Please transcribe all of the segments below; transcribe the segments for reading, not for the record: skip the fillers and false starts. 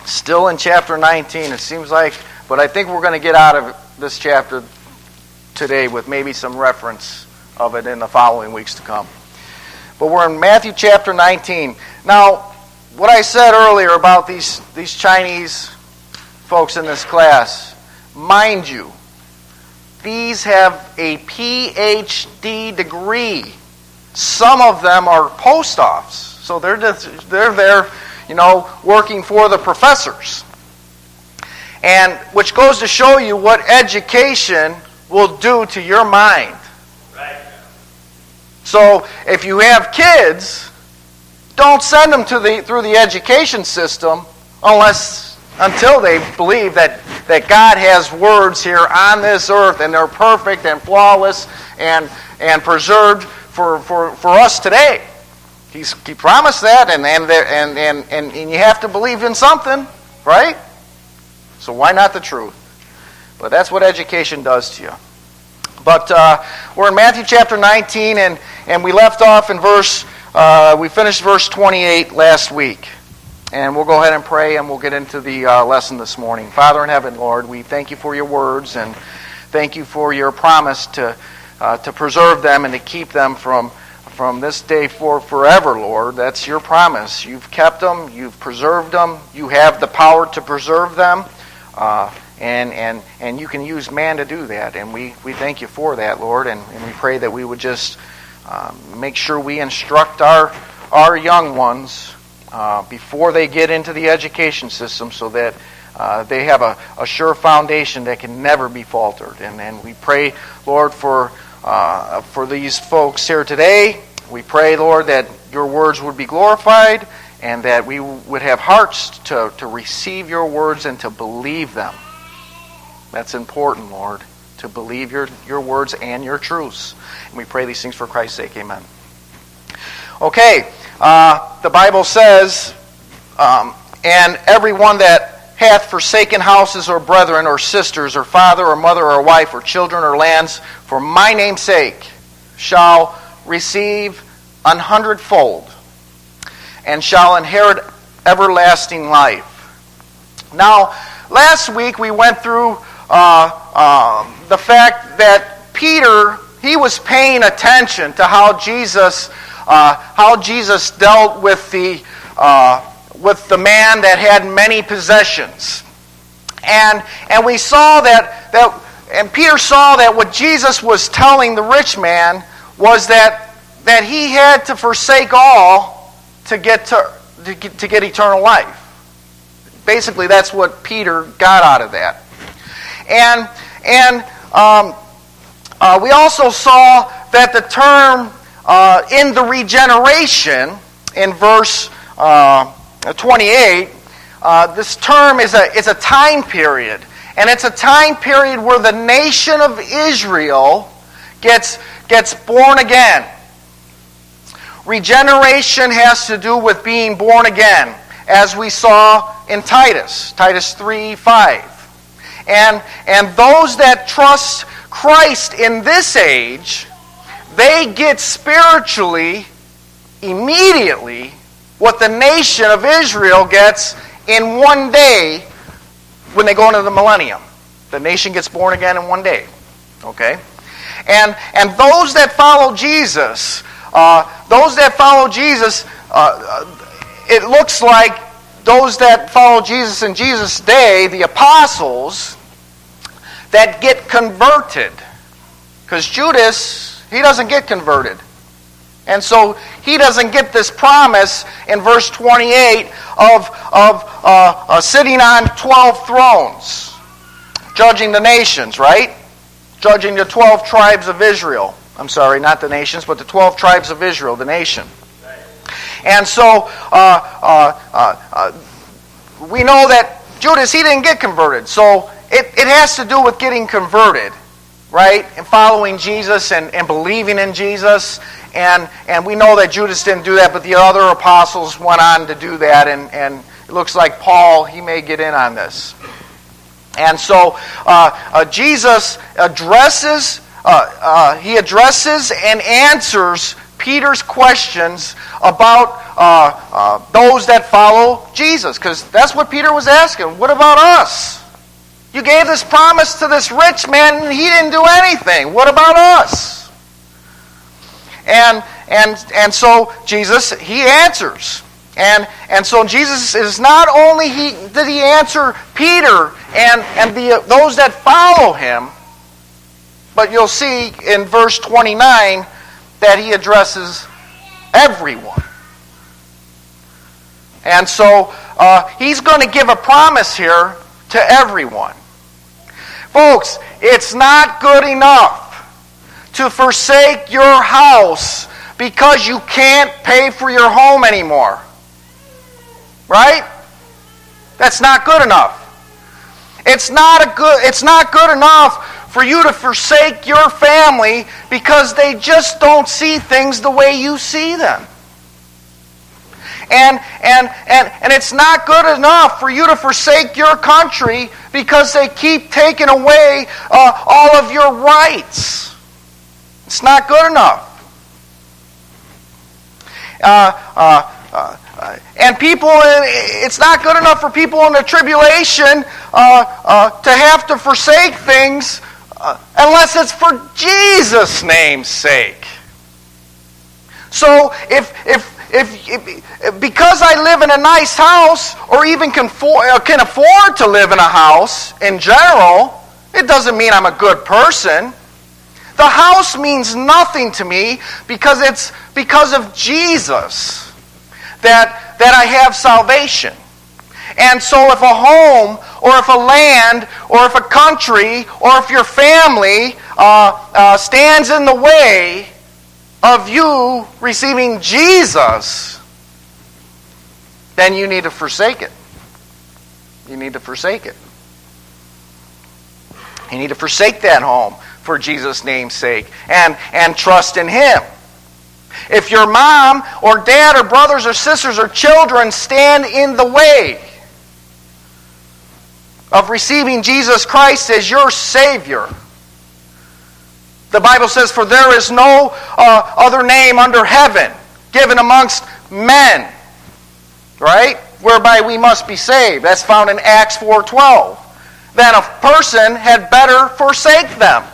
Still in chapter 19, it seems like, but I think we're going to get out of this chapter today with maybe some reference of it in the following weeks to come. But we're in Matthew chapter 19. Now, what I said earlier about these Chinese folks in this class, mind you, these have a PhD degree. Some of them are postdocs, so they're there, working for the professors. And which goes to show you what education will do to your mind. Right. So if you have kids, don't send them through the education system until they believe that God has words here on this earth and they're perfect and flawless and preserved for us today. He promised that, and you have to believe in something, right? So why not the truth? But that's what education does to you. But we're in Matthew chapter 19, and we left off in we finished verse 28 last week. And we'll go ahead and pray, and we'll get into the lesson this morning. Father in heaven, Lord, we thank you for your words, and thank you for your promise to preserve them and to keep them from this day forever, Lord. That's your promise. You've kept them. You've preserved them. You have the power to preserve them. And you can use man to do that. And we thank you for that, Lord. And we pray that we would just make sure we instruct our young ones before they get into the education system so that they have a sure foundation that can never be faltered. And we pray, Lord, for these folks here today. We pray, Lord, that your words would be glorified and that we would have hearts to receive your words and to believe them. That's important, Lord, to believe your words and your truths. And we pray these things for Christ's sake. Amen. Okay, the Bible says, and everyone that hath forsaken houses or brethren or sisters or father or mother or wife or children or lands for my name's sake shall receive 100-fold and shall inherit everlasting life. Now, last week we went through the fact that Peter, he was paying attention to how Jesus dealt with the man that had many possessions, and we saw and Peter saw that what Jesus was telling the rich man was that he had to forsake all to get eternal life. Basically, that's what Peter got out of that. And we also saw that the term in the regeneration in verse 28, this term is a time period, and it's a time period where the nation of Israel gets born again. Regeneration has to do with being born again, as we saw in Titus 3:5. And those that trust Christ in this age, they get spiritually, immediately, what the nation of Israel gets in one day when they go into the millennium. The nation gets born again in one day. Okay? And those that follow Jesus, it looks like those that follow Jesus in Jesus' day, the apostles, that get converted. Because Judas, he doesn't get converted. And so he doesn't get this promise in verse 28 of sitting on 12 thrones, judging the nations, right? Judging the 12 tribes of Israel. I'm sorry, not the nations, but the 12 tribes of Israel, the nation. And so we know that Judas, he didn't get converted. So it has to do with getting converted, right? And following Jesus and believing in Jesus. And we know that Judas didn't do that, but the other apostles went on to do that. And it looks like Paul, he may get in on this. And so Jesus addresses and answers Peter's questions about those that follow Jesus. Because that's what Peter was asking. What about us? You gave this promise to this rich man and he didn't do anything. What about us? And so Jesus, he answers. And so Jesus is not only did he answer Peter and those that follow him, but you'll see in verse 29 that he addresses everyone. And so he's going to give a promise here to everyone. Folks, it's not good enough to forsake your house because you can't pay for your home anymore. Right? That's not good enough. It's not good enough for you to forsake your family because they just don't see things the way you see them. And it's not good enough for you to forsake your country because they keep taking away all of your rights. It's not good enough. And people, it's not good enough for people in the tribulation to have to forsake things unless it's for Jesus' name's sake. So if because I live in a nice house or even can afford to live in a house in general, it doesn't mean I'm a good person. The house means nothing to me because it's because of Jesus that I have salvation. And so if a home, or if a land, or if a country, or if your family stands in the way of you receiving Jesus, then you need to forsake it. You need to forsake it. You need to forsake that home for Jesus' name's sake and trust in Him. If your mom or dad or brothers or sisters or children stand in the way of receiving Jesus Christ as your Savior, the Bible says, "For there is no other name under heaven given amongst men," right? "Whereby we must be saved." That's found in Acts 4:12. Then a person had better forsake them.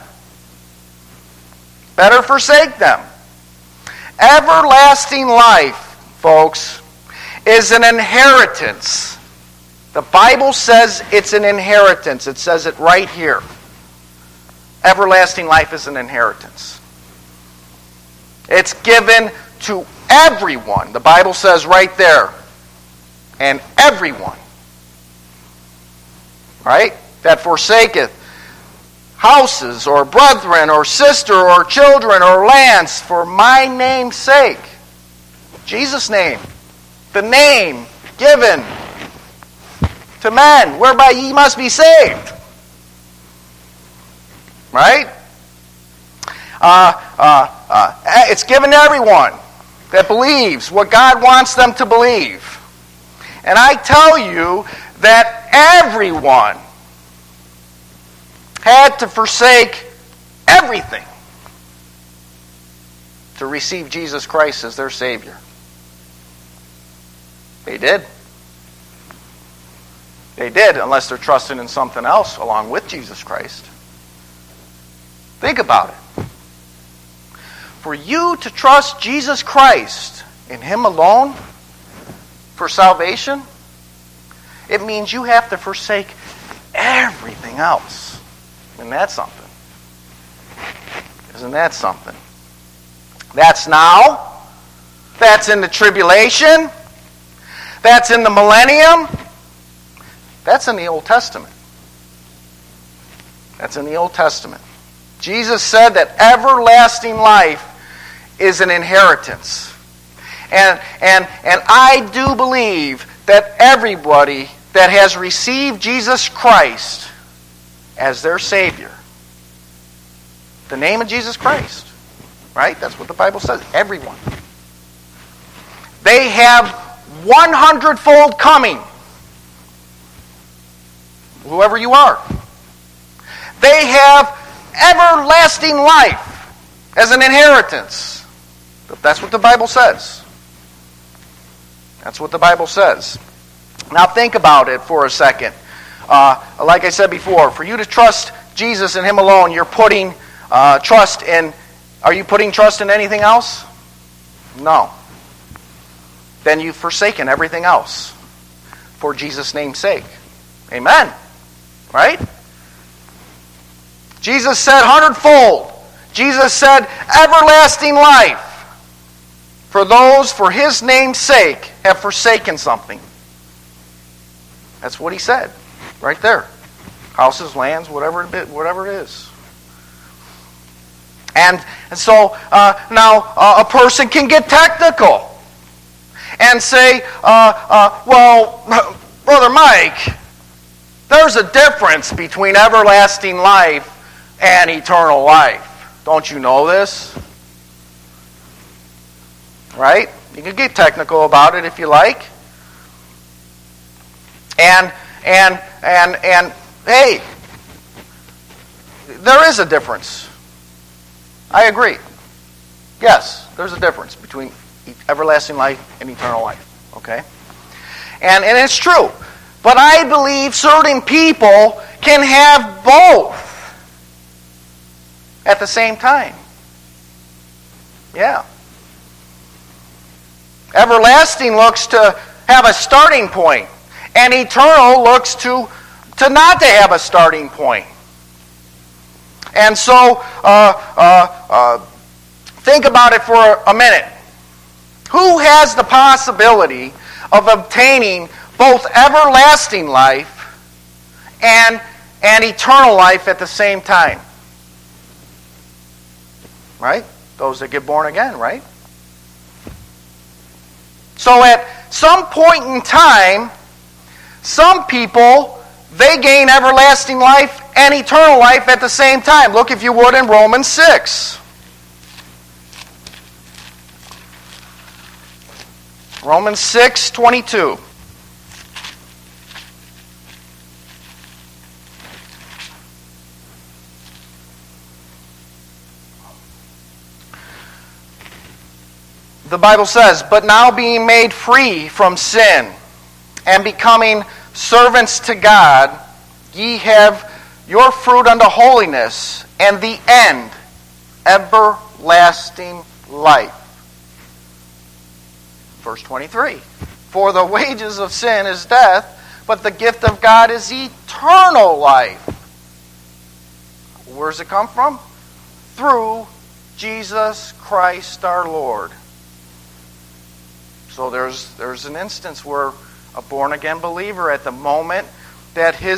Better forsake them. Everlasting life, folks, is an inheritance. The Bible says it's an inheritance. It says it right here. Everlasting life is an inheritance. It's given to everyone. The Bible says right there. And everyone. Right? That forsaketh houses or brethren or sister or children or lands for my name's sake. Jesus' name. The name given to men whereby ye must be saved. Right? It's given to everyone that believes what God wants them to believe. And I tell you that everyone had to forsake everything to receive Jesus Christ as their Savior. They did. They did, unless they're trusting in something else along with Jesus Christ. Think about it. For you to trust Jesus Christ in Him alone for salvation, it means you have to forsake everything else. Isn't that something? Isn't that something? That's now. That's in the tribulation. That's in the millennium. That's in the Old Testament. That's in the Old Testament. Jesus said that everlasting life is an inheritance. And I do believe that everybody that has received Jesus Christ as their Savior, the name of Jesus Christ, right? That's what the Bible says. Everyone. They have 100-fold coming. Whoever you are. They have everlasting life as an inheritance. That's what the Bible says. That's what the Bible says. Now think about it for a second. Like I said before, for you to trust Jesus and Him alone, you're putting trust in... Are you putting trust in anything else? No. Then you've forsaken everything else for Jesus' name's sake. Amen. Right? Jesus said hundredfold. Jesus said everlasting life for those for His name's sake have forsaken something. That's what He said right there. Houses, lands, whatever it is. And so now a person can get technical and say, well, Brother Mike, there's a difference between everlasting life and eternal life. Don't you know this? Right? You can get technical about it if you like. And hey, there is a difference. I agree. Yes, there's a difference between everlasting life and eternal life. Okay? And it's true. But I believe certain people can have both at the same time. Yeah. Everlasting looks to have a starting point, and eternal looks to not to have a starting point. And so, think about it for a minute. Who has the possibility of obtaining both everlasting life and eternal life at the same time? Right? Those that get born again, right? So at some point in time, some people, they gain everlasting life and eternal life at the same time. Look, if you would, in Romans 6. Romans 6:22. The Bible says, "But now being made free from sin and becoming servants to God, ye have your fruit unto holiness, and the end, everlasting life." Verse 23. "For the wages of sin is death, but the gift of God is eternal life." Where does it come from? Through Jesus Christ our Lord. So there's an instance where a born-again believer, at the moment that he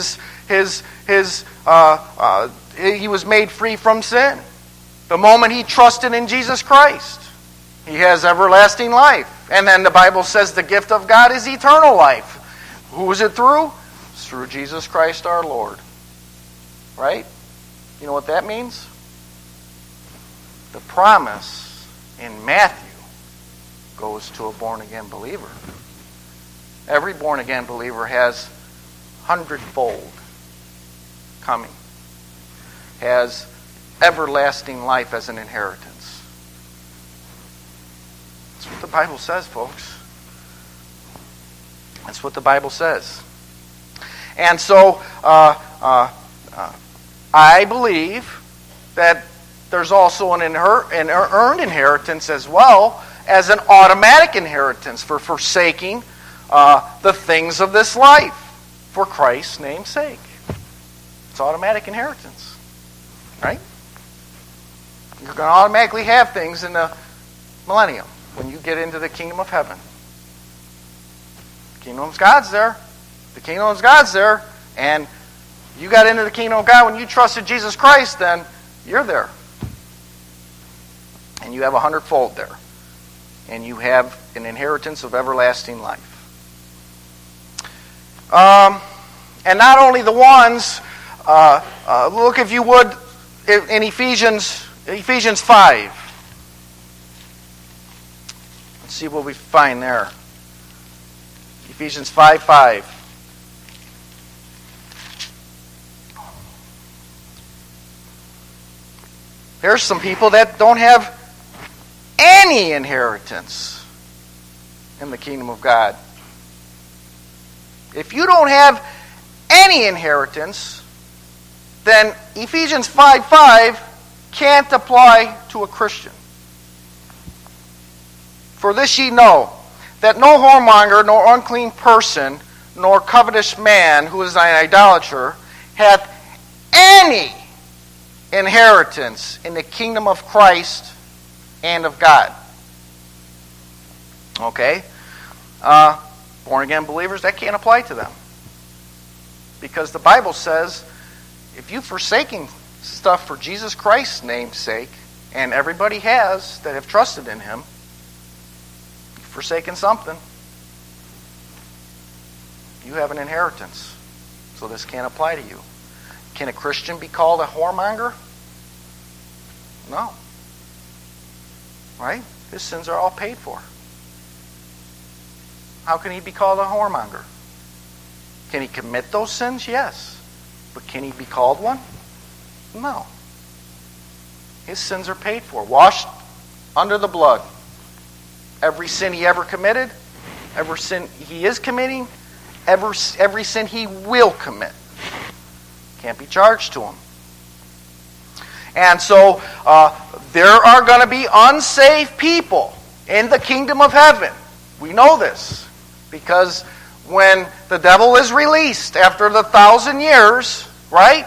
was made free from sin, the moment he trusted in Jesus Christ, he has everlasting life. And then the Bible says the gift of God is eternal life. Who is it through? It's through Jesus Christ our Lord. Right? You know what that means? The promise in Matthew goes to a born-again believer. Every born-again believer has hundredfold coming. Has everlasting life as an inheritance. That's what the Bible says, folks. That's what the Bible says. And so, I believe that there's also an earned inheritance as well as an automatic inheritance for forsaking the things of this life for Christ's name's sake. It's automatic inheritance. Right? You're going to automatically have things in the millennium when you get into the kingdom of heaven. The kingdom of God's there. The kingdom of God's there. And you got into the kingdom of God when you trusted Jesus Christ, then you're there. And you have 100-fold there. And you have an inheritance of everlasting life. And not only the ones, look if you would in Ephesians 5. Let's see what we find there. Ephesians 5:5. There's some people that don't have any inheritance in the kingdom of God. If you don't have any inheritance, then Ephesians 5:5 can't apply to a Christian. For this ye know, that no whoremonger, nor unclean person, nor covetous man, who is an idolater, hath any inheritance in the kingdom of Christ and of God. Okay? Born-again believers, that can't apply to them. Because the Bible says, if you've forsaken stuff for Jesus Christ's name's sake, and everybody has that have trusted in Him, you've forsaken something, you have an inheritance. So this can't apply to you. Can a Christian be called a whoremonger? No. Right? His sins are all paid for. How can he be called a whoremonger? Can he commit those sins? Yes. But can he be called one? No. His sins are paid for. Washed under the blood. Every sin he ever committed, every sin he is committing, every sin he will commit. Can't be charged to him. And so there are going to be unsaved people in the kingdom of heaven. We know this because when the devil is released after the 1,000 years, right?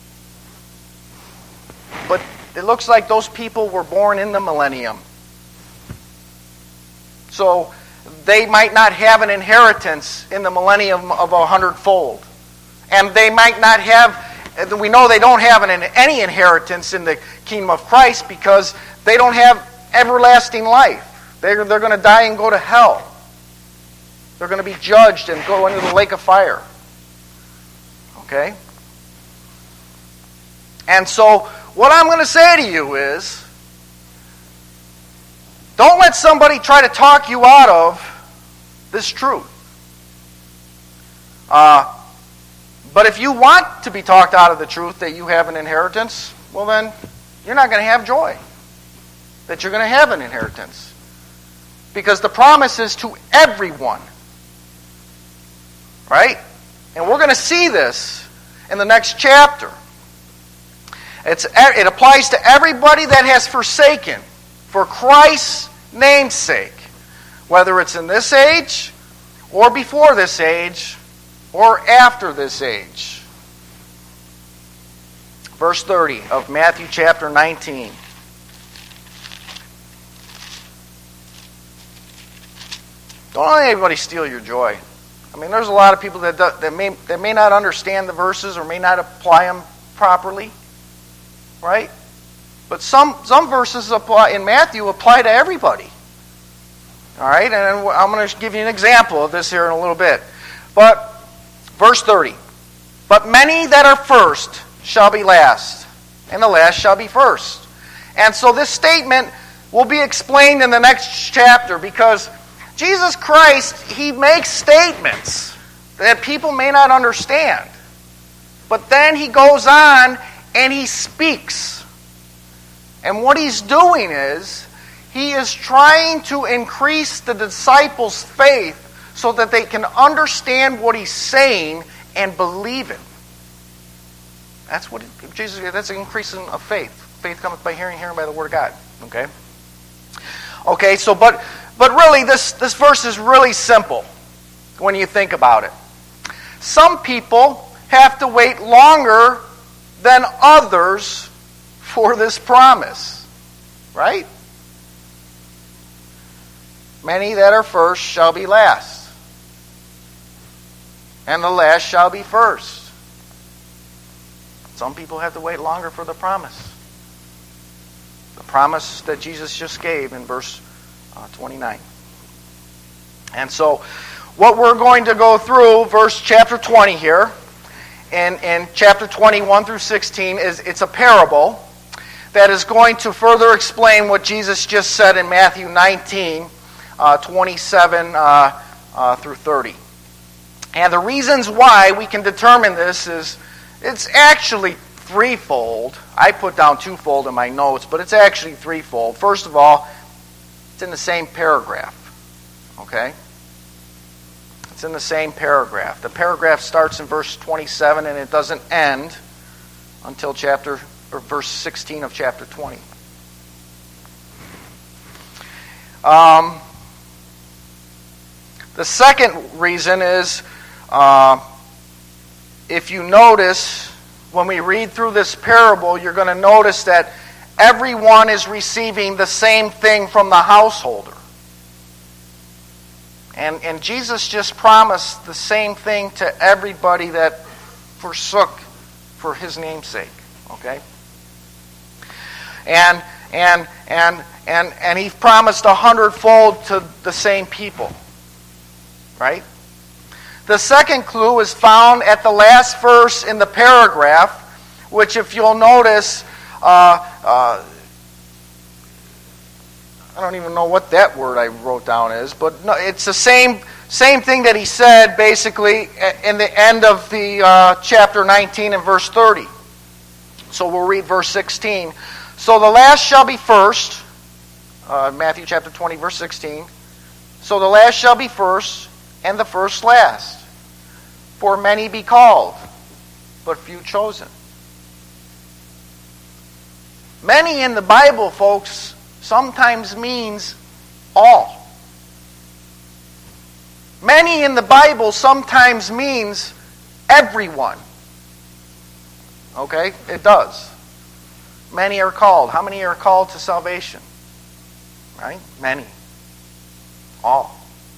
But it looks like those people were born in the millennium. So they might not have an inheritance in the millennium of 100-fold. And they might not have, we know they don't have any inheritance in the kingdom of Christ because they don't have everlasting life. They're going to die and go to hell. They're going to be judged and go into the lake of fire. Okay? And so, what I'm going to say to you is, don't let somebody try to talk you out of this truth. But if you want to be talked out of the truth that you have an inheritance, well then, you're not going to have joy that you're going to have an inheritance. Because the promise is to everyone. Right? And we're going to see this in the next chapter. It applies to everybody that has forsaken for Christ's name's sake. Whether it's in this age, or before this age, or after this age. Verse 30 of Matthew chapter 19. Don't let anybody steal your joy. I mean, there's a lot of people that may not understand the verses or may not apply them properly, right? But some verses in Matthew apply to everybody. All right, and I'm going to give you an example of this here in a little bit. But verse 30, but many that are first shall be last, and the last shall be first. And so this statement will be explained in the next chapter because Jesus Christ, He makes statements that people may not understand. But then He goes on and He speaks. And what He's doing is, He is trying to increase the disciples' faith so that they can understand what He's saying and believe it. That's what that's an increase of faith. Faith cometh by hearing, hearing by the word of God. Okay? Okay, so but really this verse is really simple when you think about it. Some people have to wait longer than others for this promise. Right? Many that are first shall be last, and the last shall be first. Some people have to wait longer for the promise. The promise that Jesus just gave in verse 29. And so, what we're going to go through, chapter 20 here, and chapter 21 through 16, it's a parable that is going to further explain what Jesus just said in Matthew 19, 27 through 30. And the reasons why we can determine this is, it's actually threefold. I put down twofold in my notes, but it's actually threefold. First of all, It's in the same paragraph. Okay? It's in the same paragraph. The paragraph starts in verse 27 and it doesn't end until verse 16 of chapter 20. The second reason is, if you notice, when we read through this parable, you're going to notice that everyone is receiving the same thing from the householder. And Jesus just promised the same thing to everybody that forsook for his name's sake. Okay? And he promised 100-fold to the same people. Right? The second clue is found at the last verse in the paragraph, which, if you'll notice, I don't even know what that word I wrote down is, but no, it's the same thing that he said basically in the end of the chapter 19 and verse 30. So we'll read verse 16. So the last shall be first, Matthew chapter 20, verse 16. So the last shall be first, and the first last. For many be called, but few chosen. Many in the Bible, folks, sometimes means all. Many in the Bible sometimes means everyone. Okay? It does. Many are called. How many are called to salvation? Right? Many. All.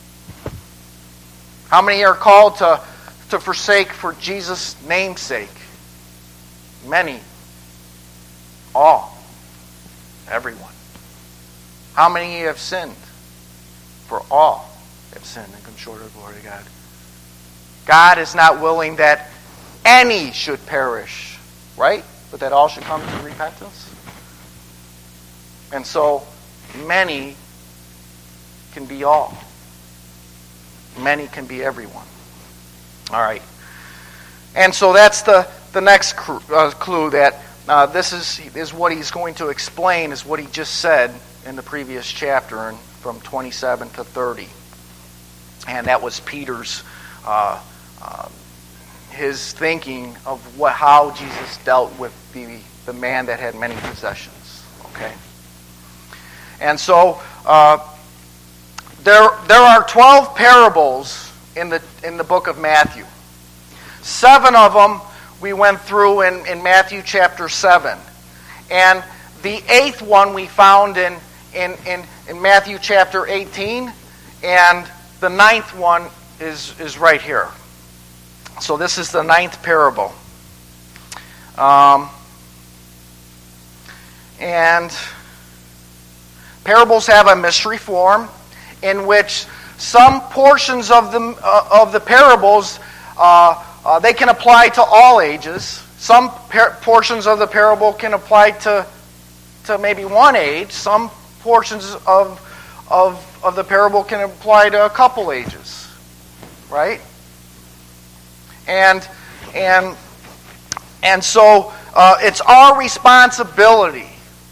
How many are called to forsake for Jesus' name's sake? Many. All. Everyone. How many have sinned? For all have sinned and come short of the glory of God. God is not willing that any should perish, right? But that all should come to repentance. And so, many can be all. Many can be everyone. All right. And so that's the next clue that this is what he's going to explain, is what he just said in the previous chapter, and from 27 to 30. And that was Peter's his thinking of how Jesus dealt with the man that had many possessions. Okay. And so there are 12 parables in the book of Matthew. 7 of them we went through in Matthew chapter 7. And the 8th one we found in Matthew chapter 18. And the 9th one is right here. So this is the 9th parable. And parables have a mystery form in which some portions of the parables they can apply to all ages. Some portions of the parable can apply to maybe one age. Some portions of the parable can apply to a couple ages, right? And so it's our responsibility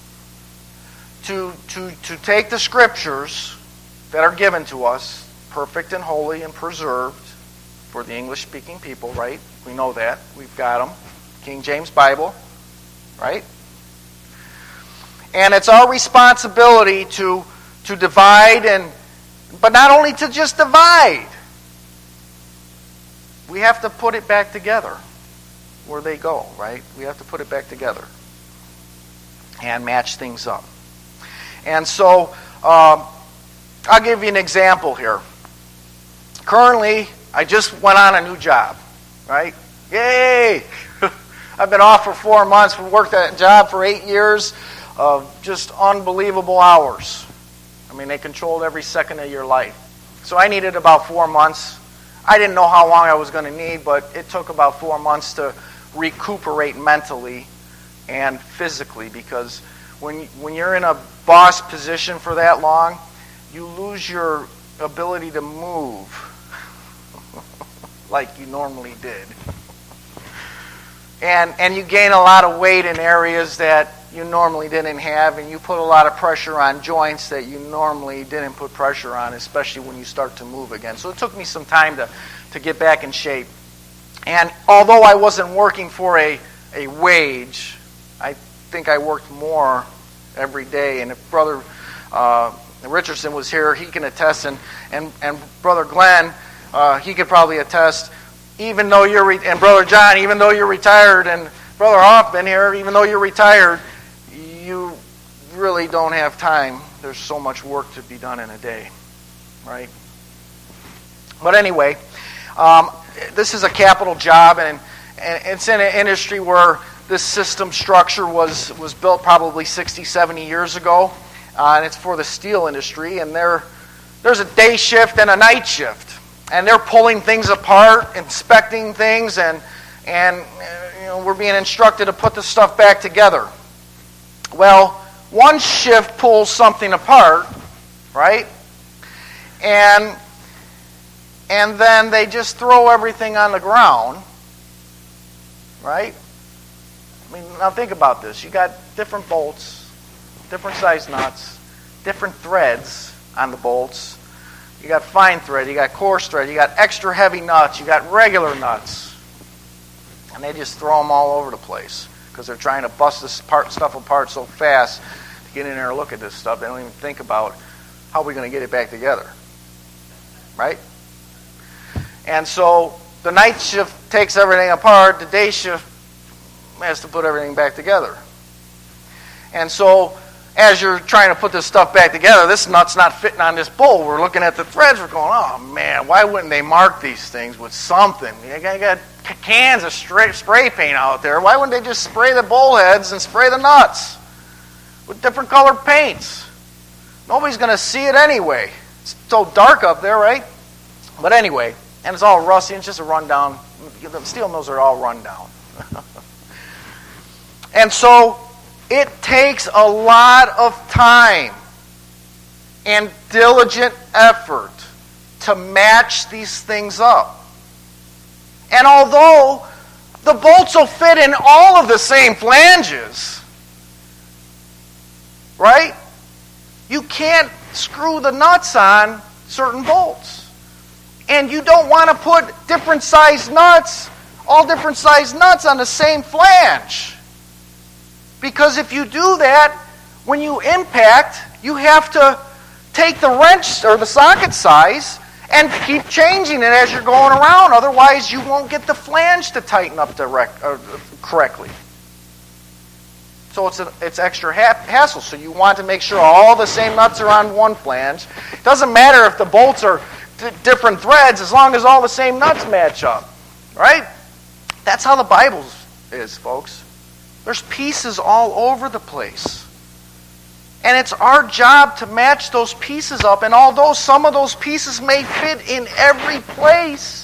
to take the scriptures that are given to us, perfect and holy and preserved for the English-speaking people, right? We know that. We've got them. King James Bible, right? And it's our responsibility to divide, but not only to just divide. We have to put it back together where they go, right? We have to put it back together and match things up. And so, I'll give you an example here. Currently, I just went on a new job, right? Yay! I've been off for 4 months, worked that job for 8 years of just unbelievable hours. I mean, they controlled every second of your life. So I needed about 4 months. I didn't know how long I was going to need, but it took about 4 months to recuperate mentally and physically, because when you're in a boss position for that long, you lose your ability to move like you normally did. and you gain a lot of weight in areas that you normally didn't have, and you put a lot of pressure on joints that you normally didn't put pressure on, especially when you start to move again. So it took me some time to get back in shape. And although I wasn't working for a wage, I think I worked more every day. And if Brother Richardson was here, he can attest, and Brother Glenn, he could probably attest, even though and Brother John, even though you're retired, and Brother Hoffman here, even though you're retired, you really don't have time. There's so much work to be done in a day, right? But anyway, this is a capital job, and it's in an industry where this system structure was built probably 60, 70 years ago, and it's for the steel industry, and there's a day shift and a night shift, and they're pulling things apart, inspecting things, and we're being instructed to put the stuff back together. Well, one shift pulls something apart, right? And then they just throw everything on the ground, right? I mean, now think about this. You got different bolts, different size nuts, different threads on the bolts. You got fine thread, you got coarse thread, you got extra heavy nuts, you got regular nuts. And they just throw them all over the place because they're trying to bust this stuff apart so fast to get in there and look at this stuff. They don't even think about how we're going to get it back together, right? And so the night shift takes everything apart. The day shift has to put everything back together. And so as you're trying to put this stuff back together, this nut's not fitting on this bolt. We're looking at the threads. We're going, oh, man, why wouldn't they mark these things with something? You got cans of spray paint out there. Why wouldn't they just spray the bolt heads and spray the nuts with different colored paints? Nobody's going to see it anyway. It's so dark up there, right? But anyway, and it's all rusty. It's just a rundown. The steel mills are all run down. And so it takes a lot of time and diligent effort to match these things up. And although the bolts will fit in all of the same flanges, right? You can't screw the nuts on certain bolts. And you don't want to put different sized nuts, all different sized nuts on the same flange. Because if you do that, when you impact, you have to take the wrench or the socket size and keep changing it as you're going around. Otherwise, you won't get the flange to tighten up correctly. So it's extra hassle. So you want to make sure all the same nuts are on one flange. It doesn't matter if the bolts are different threads as long as all the same nuts match up. Right? That's how the Bible is, folks. There's pieces all over the place. And it's our job to match those pieces up. And although some of those pieces may fit in every place,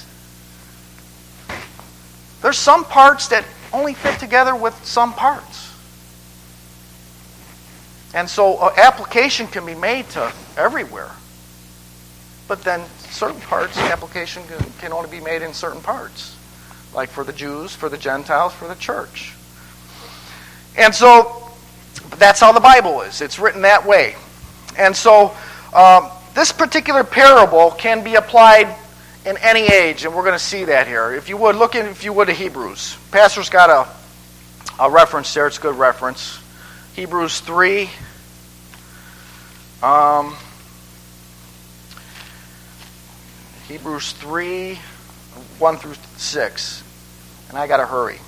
there's some parts that only fit together with some parts. And so application can be made to everywhere. But then certain parts, application can only be made in certain parts. Like for the Jews, for the Gentiles, for the church. And so that's how the Bible is. It's written that way. And so this particular parable can be applied in any age, and we're going to see that here. If you would, look to Hebrews. Pastor's got a reference there. It's a good reference. Hebrews 3. Hebrews 3, 1 through 6. And I got to hurry.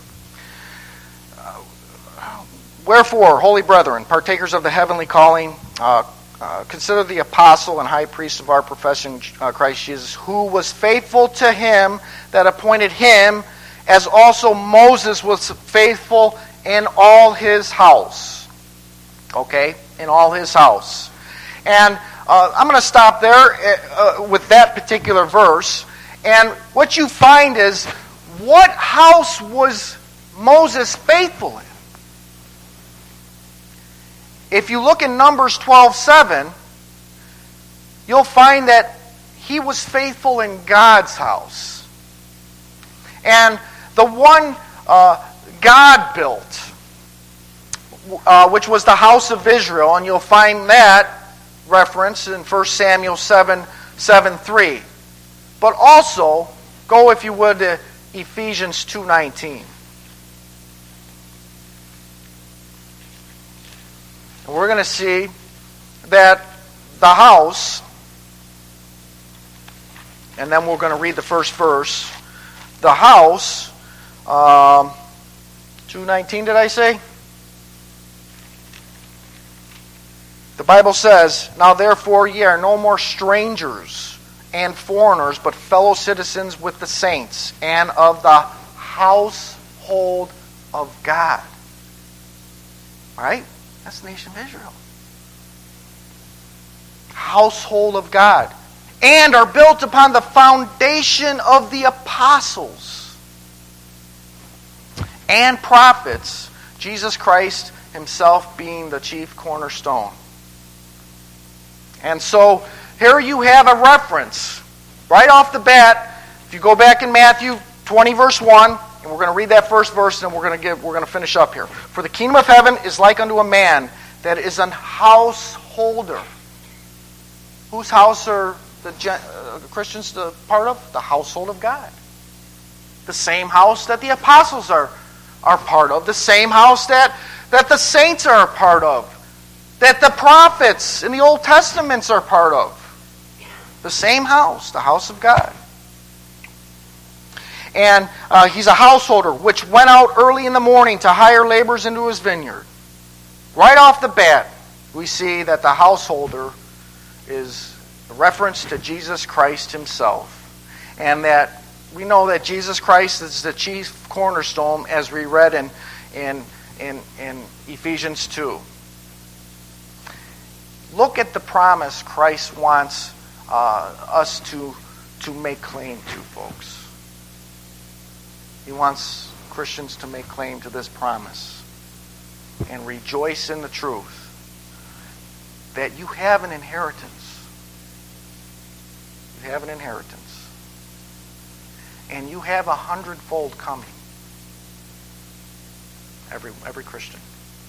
Wherefore, holy brethren, partakers of the heavenly calling, consider the apostle and high priest of our profession, Christ Jesus, who was faithful to him that appointed him, as also Moses was faithful in all his house. Okay? In all his house. And I'm going to stop there with that particular verse. And what you find is, what house was Moses faithful in? If you look in Numbers 12:7, you'll find that he was faithful in God's house. And the one God built, which was the house of Israel, and you'll find that reference in 1 Samuel 7:3. But also, go if you would to Ephesians 2:19. And we're going to see that the house, and then we're going to read the first verse. The house, 2:19 did I say? The Bible says, "Now therefore ye are no more strangers and foreigners, but fellow citizens with the saints, and of the household of God." Right? That's the nation of Israel. Household of God. And are built upon the foundation of the apostles and prophets, Jesus Christ himself being the chief cornerstone. And so here you have a reference right off the bat. If you go back in Matthew 20 verse 1, and we're going to read that first verse, and then we're going to finish up here. "For the kingdom of heaven is like unto a man that is an householder." Whose house are the Christians the part of? The household of God. The same house that the apostles are part of. The same house that the saints are a part of. That the prophets in the Old Testaments are part of. The same house, the house of God. And he's a householder which went out early in the morning to hire laborers into his vineyard. Right off the bat, we see that the householder is a reference to Jesus Christ himself. And that we know that Jesus Christ is the chief cornerstone, as we read in Ephesians 2. Look at the promise Christ wants us to make claim to, folks. He wants Christians to make claim to this promise and rejoice in the truth that you have an inheritance. You have an inheritance. And you have 100-fold coming. Every Christian.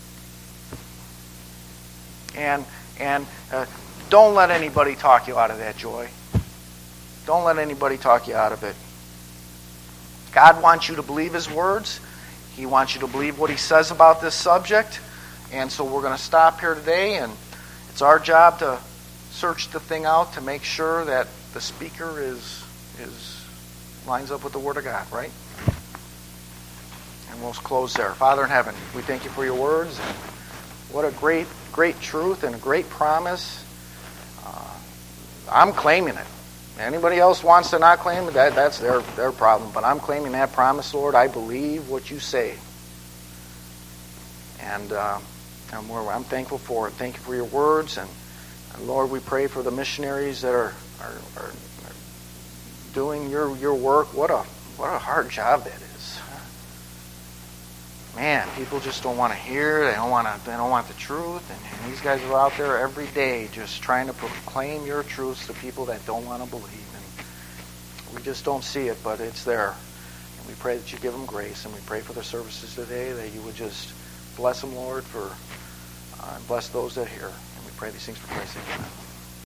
And don't let anybody talk you out of that joy. Don't let anybody talk you out of it. God wants you to believe his words. He wants you to believe what he says about this subject. And so we're going to stop here today, and it's our job to search the thing out to make sure that the speaker is lines up with the Word of God, right? And we'll close there. Father in heaven, we thank you for your words. And what a great truth and a great promise. I'm claiming it. Anybody else wants to not claim it, that's their problem. But I'm claiming that promise, Lord. I believe what you say. And I'm thankful for it. Thank you for your words. And Lord, we pray for the missionaries that are doing your work. What a hard job that is. Man, people just don't want to hear. They don't want the truth. And these guys are out there every day just trying to proclaim your truths to people that don't want to believe. And we just don't see it, but it's there. And we pray that you give them grace. And we pray for their services today, that you would just bless them, Lord, and bless those that hear. And we pray these things for Christ's sake. Amen.